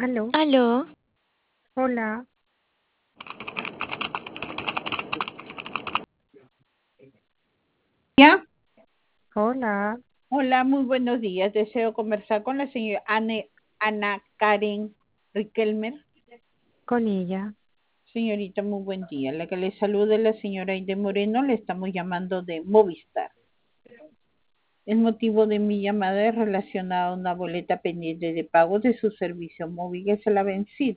Aló, Aló, hola, Ya, hola, hola, muy buenos días. Deseo conversar con la señora Ana Karen Riquelmer. con ella. Señorita, muy buen día. La que le saluda es la señora Aide Moreno. Le estamos llamando de Movistar. El motivo de mi llamada es relacionada a una boleta pendiente de pago de su servicio móvil que se la ha vencido.